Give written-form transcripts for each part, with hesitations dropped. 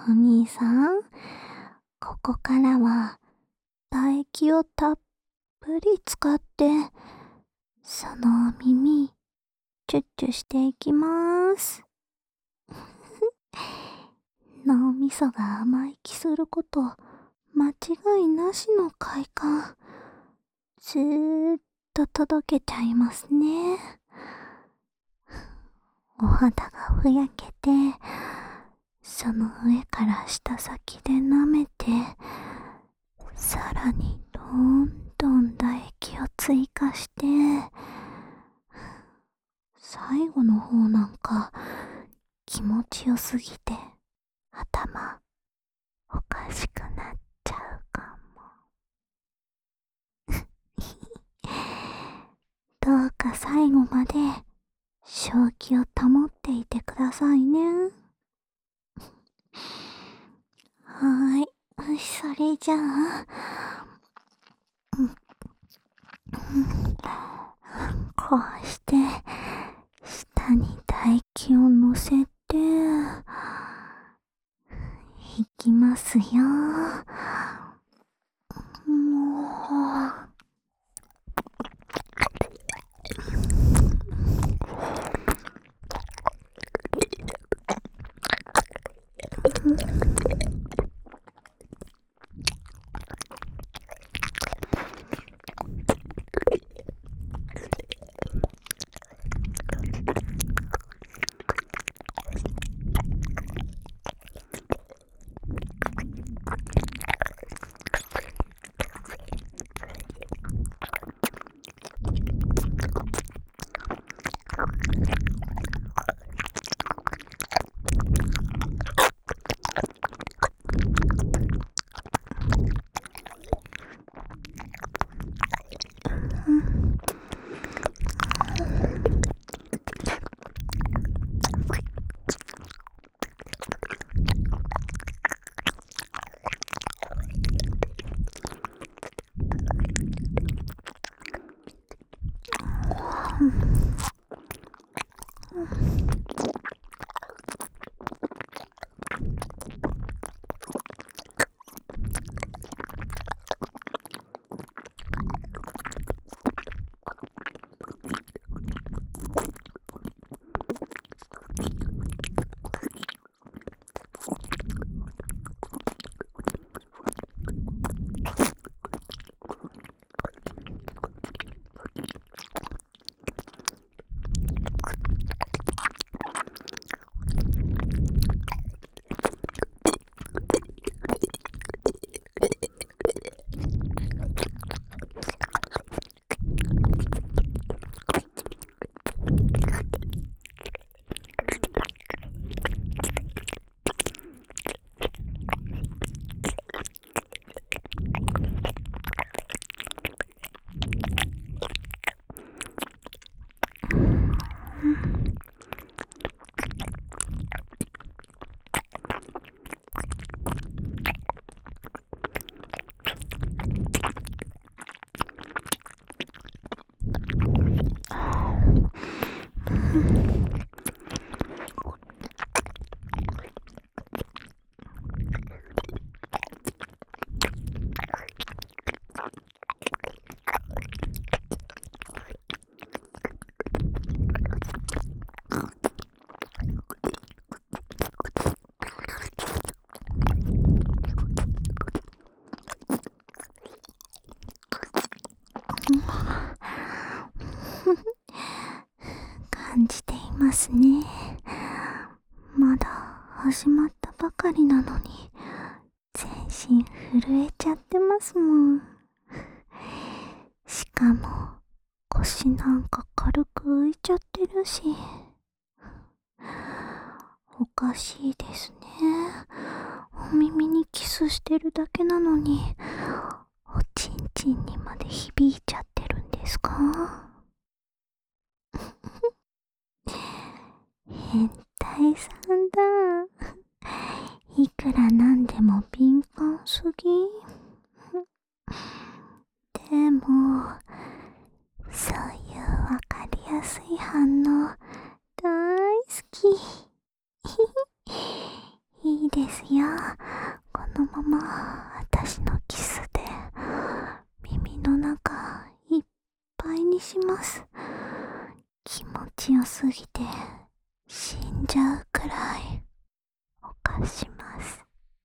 お兄さん、ここからは唾液をたっぷり使って、その耳、チュッチュしていきまーす。脳みそが甘い気すること、間違いなしの快感。ずーっと届けちゃいますね。お肌がふやけて、その上から下先で舐めて、さらにどんどん唾液を追加して、最後の方なんか気持ちよすぎて頭おかしくなっちゃうかも。どうか最後まで正気を保っていてくださいね。はーい、それじゃあ、こうして下に唾液を乗せていきますよ。もう感じていますね。まだ始まったばかりなのに全身震えちゃってますもん。しかも腰なんか軽く浮いちゃってるし、おかしいですね。お耳にキスしてるだけなのにおちんちんにまで響いちゃってるんですか？変態さんだ。いくらなんでも敏感すぎ。でもそういうわかりやすい反応大好き。いいですよ。このまま私のキスで耳の中いっぱいにします。気持ちよすぎて死んじゃうくらい犯します。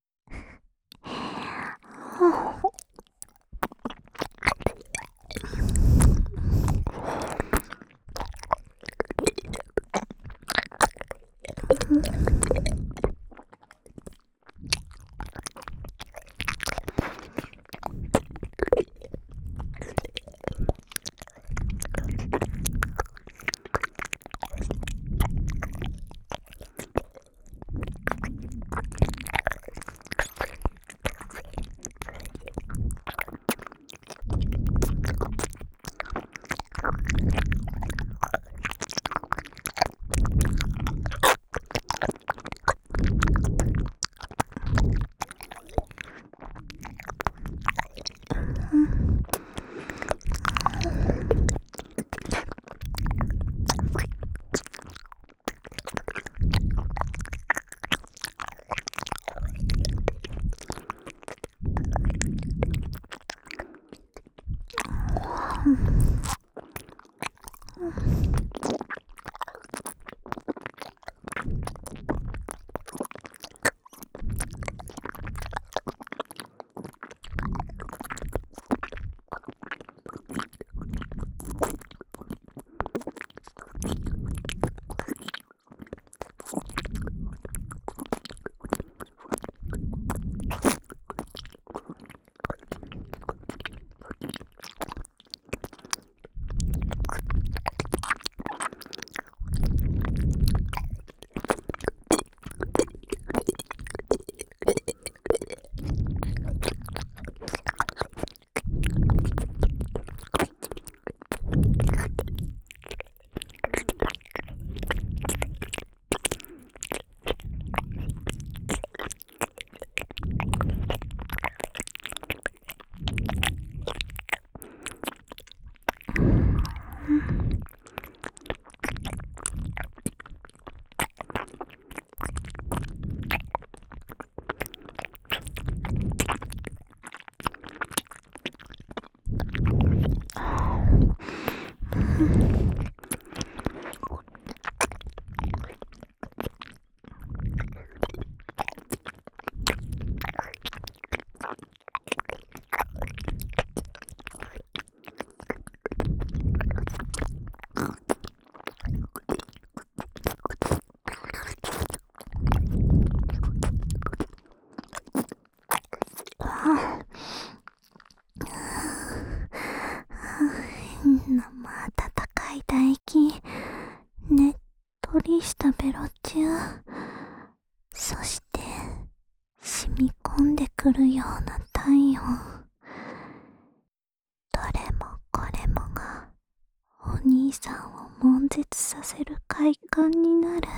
生温かい唾液、ねっとりしたベロチュー、そして染み込んでくるような体温。どれもこれもがお兄さんを悶絶させる快感になる。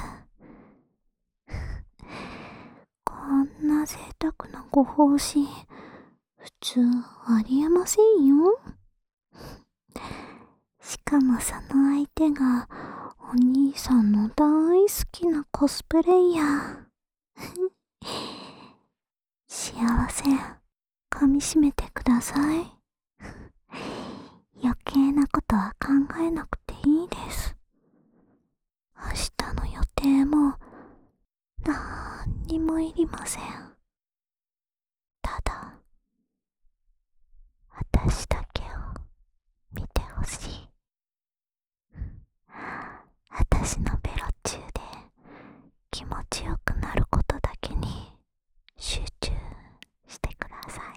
こんな贅沢なご奉仕、普通ありえませんよ。しかもその相手がお兄さんの大好きなコスプレイヤー。幸せ、噛みしめてください。余計なことは考えなくていいです。明日の予定もなんにもいりません。ただ、私だけを見てほしい。私のベロチューで気持ちよくなることだけに集中してください。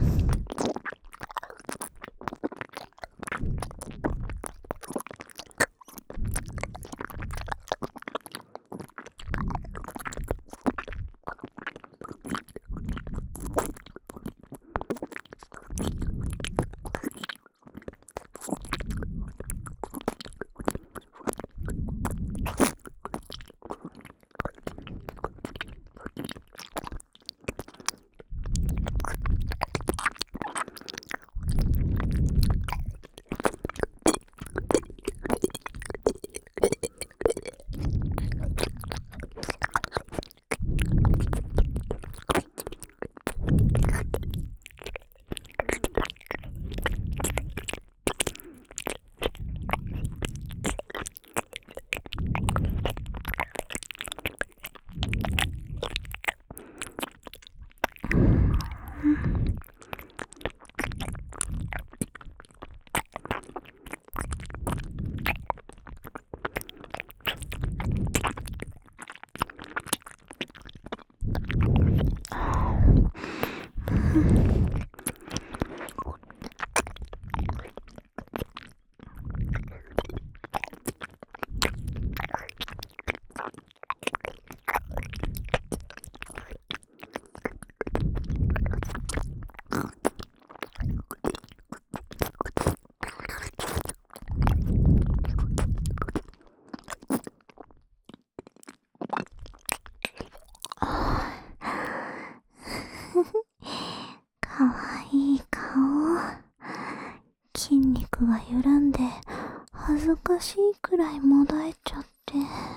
かわいい顔。筋肉が緩んで恥ずかしいくらいもだえちゃって。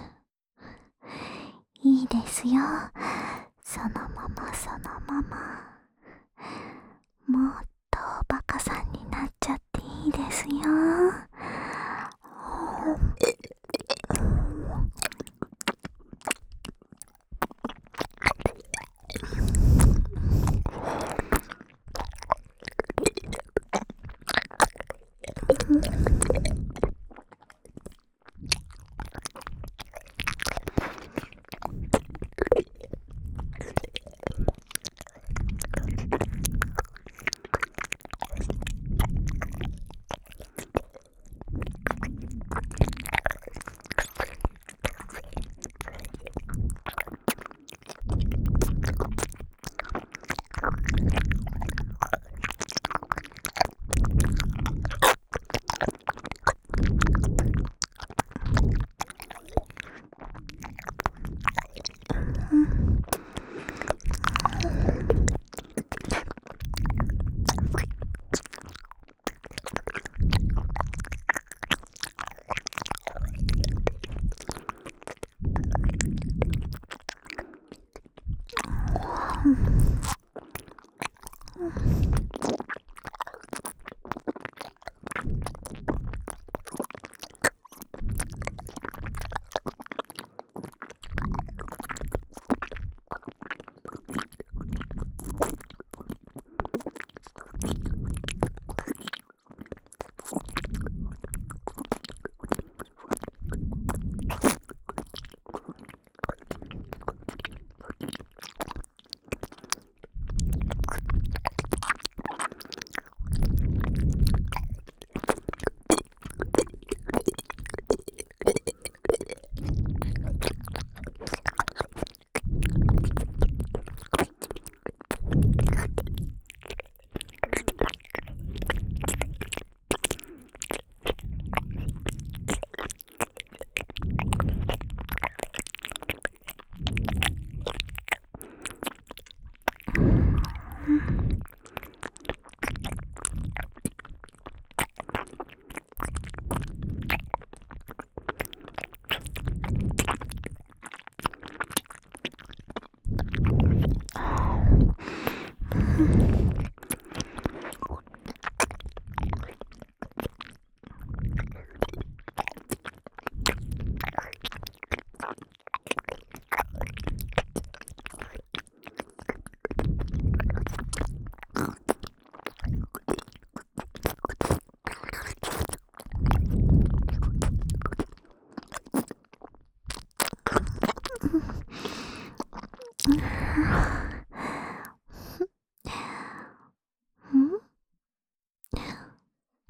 いいですよ。そのままそのまま。もっとおバカさんになっちゃっていいですよ。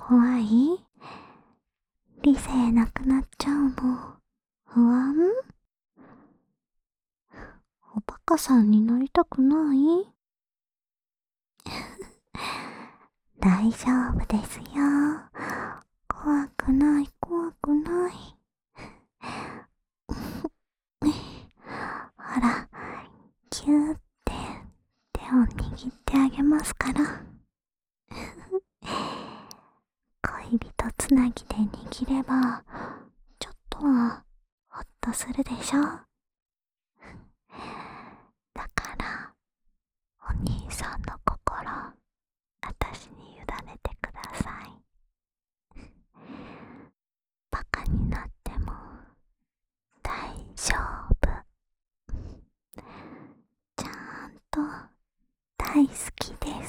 怖い？理性なくなっちゃうの不安？おバカさんになりたくない？大丈夫ですよ。怖くない怖くない。ほら、キューって手を握ってあげますから。恋人つなぎで握れば、ちょっとはほっとするでしょ。だから、お兄さんの心、あたしに委ねてください。バカになっても大丈夫。ちゃんと大好きです。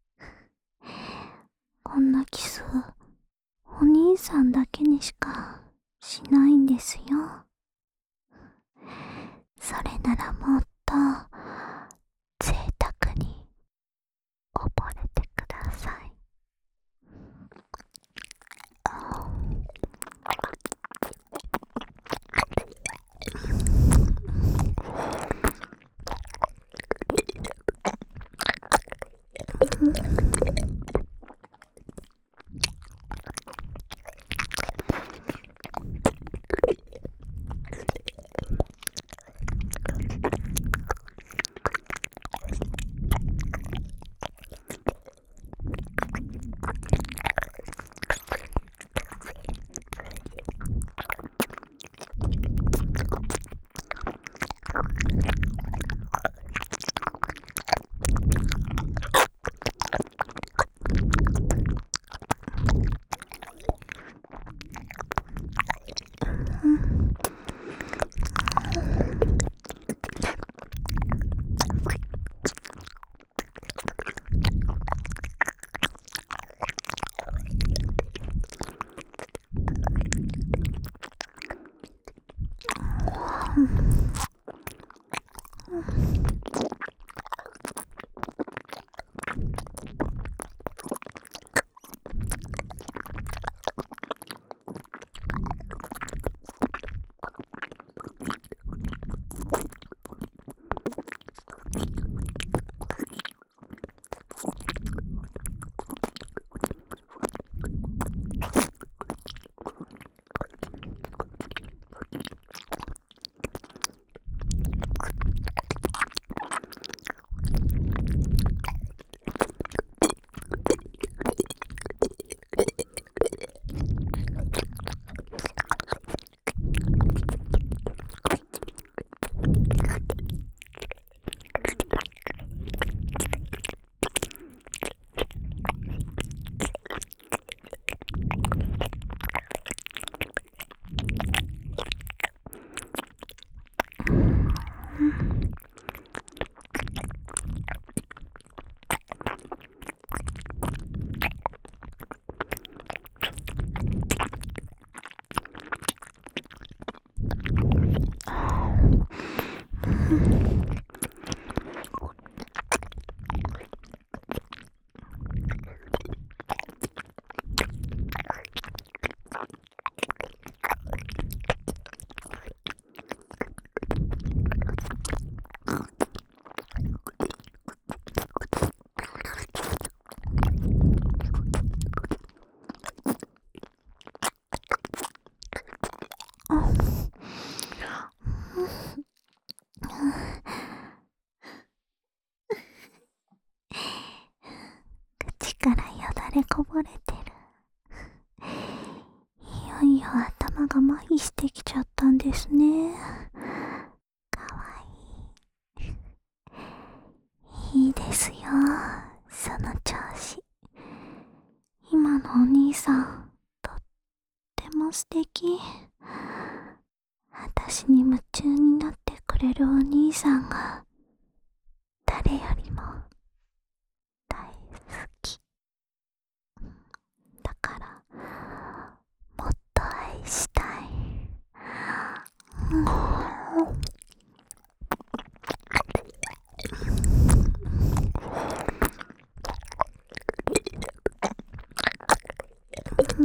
こんなキス、お兄さんだけにしかしないんですよ。それならもっと贅沢に溺れてください。口からよだれこぼれてる。いよいよ頭が麻痺してきちゃったんですね。かわいい。いいですよ、その調子。今のお兄さん、とっても素敵。私に夢中になってくれるお兄さんが誰よりも大好き。だからもっと愛したい。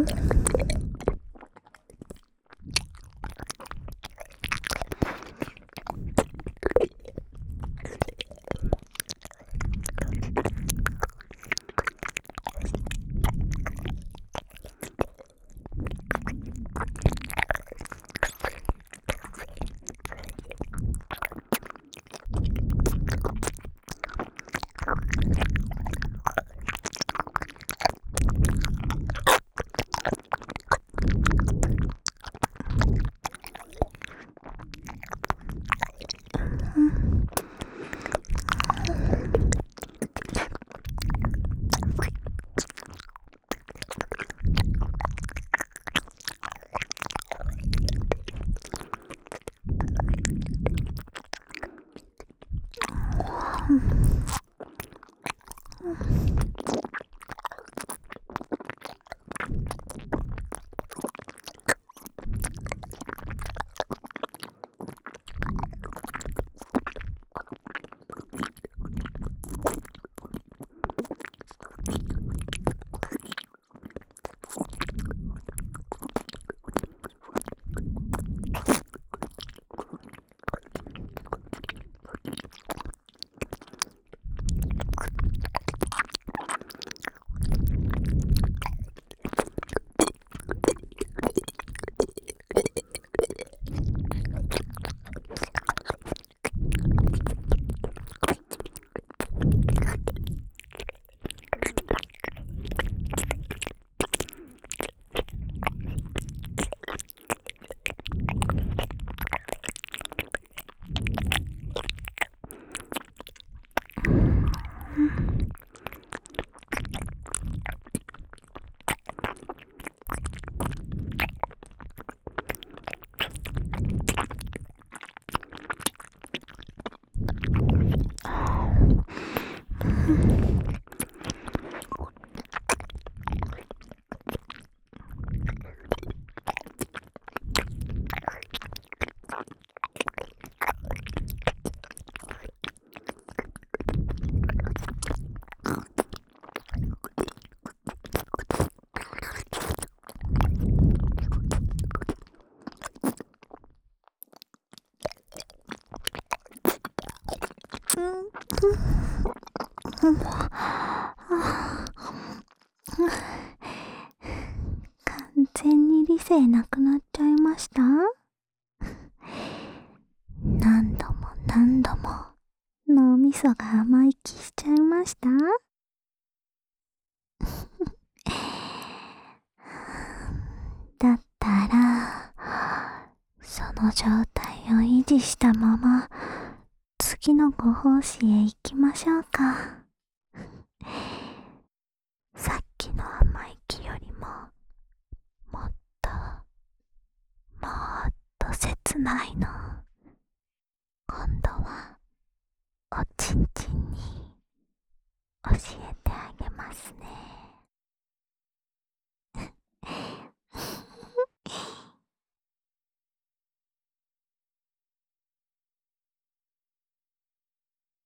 完全に理性なくなっちゃいました。何度も何度も脳みそが甘い気しちゃいました。だったらその状態を維持したまま次のご奉仕へ行きましょうか。さっきの甘い気よりももっともっと切ないの今度はおちんちんに教えてあげますね。